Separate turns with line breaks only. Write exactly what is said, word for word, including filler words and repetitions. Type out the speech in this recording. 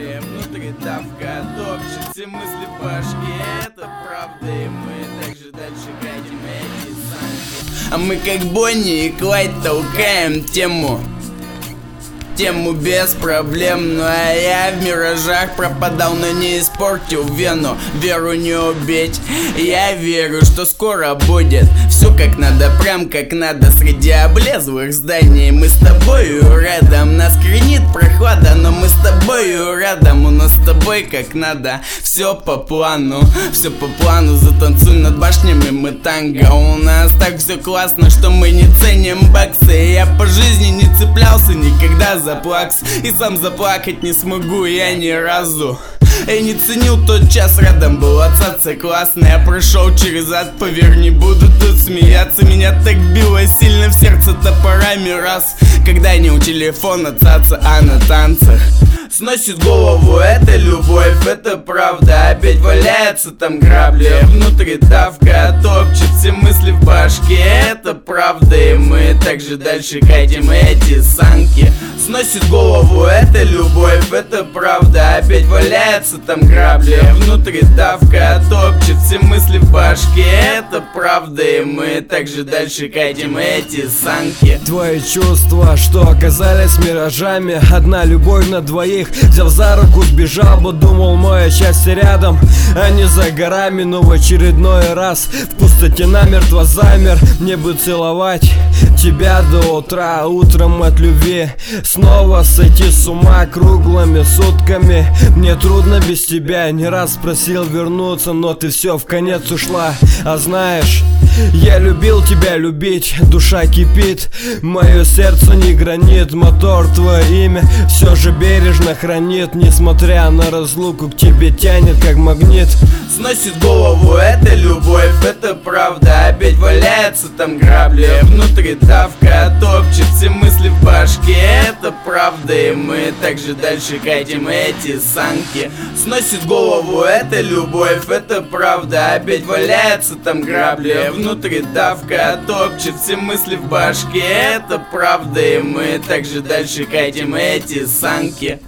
грабли, внутри давка топчет все мысли в башке. Это правда, и мы также дальше катим эти санки. А мы как Бонни и Клайд толкаем тему Тему без проблем. Ну а я в миражах пропадал, но не испортил вену. Веру не убить, я верю, что скоро будет все как надо, прям как надо. Среди облезлых зданий мы с тобою рядом. Нас кренит прохлада, но мы с тобою рядом. У нас с тобой как надо, все по плану. Все по плану, затанцуй над башнями мы танго. У нас так все классно, что мы не ценим баксы. Я по жизни не цеплялся никогда за плакс, и сам заплакать не смогу я ни разу. Я не ценил тот час, рядом был отцаться классно. Я прошел через ад, поверь, не буду тут смеяться. Меня так било сильно в сердце топорами раз, когда не у телефона цаца, а на танцах. Сносит голову эта любовь, это правда. Опять валяются там грабли, внутри давка топчет все мысли в башке. Это правда, и мы также дальше катим эти санки. Сносит голову эта любовь, это правда. Опять валяются там грабли, внутри давка топчет все мысли в башке. Это правда, и мы также дальше катим эти санки.
Твои чувства, что оказались миражами, одна любовь на двоих. Взял за руку, сбежал, бы думал, моя счастье рядом, а не за горами. Но в очередной раз в пустоте намертво замер. Мне бы целовать тебя до утра, утром от любви снова сойти с ума круглыми сутками. Мне трудно без тебя, не раз просил вернуться, но ты все в конец ушла. А знаешь, я любил тебя любить, душа кипит, мое сердце не гранит. Мотор твое имя все же бережно хранит, несмотря на разлуку к тебе тянет как магнит.
Сносит голову эта любовь, это правда. Опять валяются там грабли, внутри давка топчет все мысли в башке. Это правда, и мы также дальше катим эти санки. Сносит голову эта любовь, это правда. Опять валяются там грабли, внутри давка топчет все мысли в башке. Это правда, и мы также дальше катим эти санки.